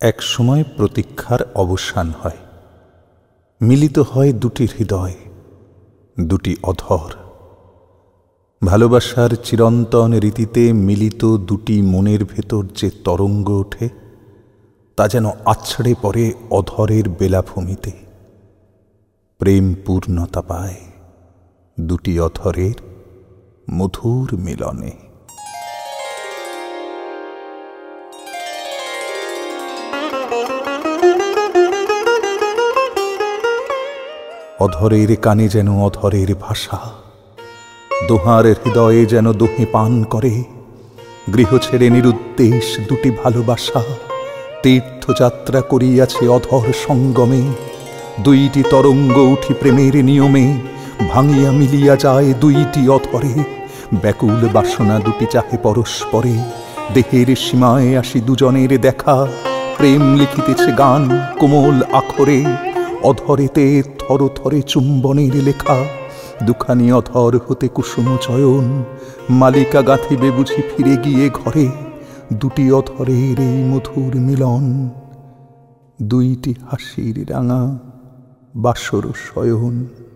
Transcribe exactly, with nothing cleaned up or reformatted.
এক সময় প্রতীক্ষার অবসান হয়, মিলিত হয় দুটি হৃদয়, দুটি অধর। ভালোবাসার চিরন্তন রীতিতে মিলিত দুটি মনের ভেতর যে তরঙ্গ ওঠে, তা যেন আছড়ে পড়ে অধরের বেলাভূমিতে। প্রেম পূর্ণতা পায় দুটি অধরের মধুর মিলনে। অধরের কানে যেন অধরের ভাষা, দোহার হৃদয়ে যেন দোহে পান করে। গৃহ ছেড়ে নিরুদ্দেশ দুটি ভালোবাসা তীর্থযাত্রা করিয়াছে অধর সঙ্গমে। দুইটি তরঙ্গ উঠি প্রেমের নিয়মে, ভাঙিয়া মিলিয়া যায় দুইটি অধরে। ব্যাকুল বাসনা দুটি চাহে পরস্পরে, দেহের সীমায় আসি দুজনের দেখা। প্রেম লিখিতেছে গান কোমল আখরে, অধরেতে থর থরে চুম্বনের লেখা। দুখানি অধর হতে কুসুম চয়ন, মালিকা গাঁথিবে বুঝি ফিরে গিয়ে ঘরে। দুটি অধরের এই মধুর মিলন, দুইটি হাসির রাঙা বাসর শয়ন।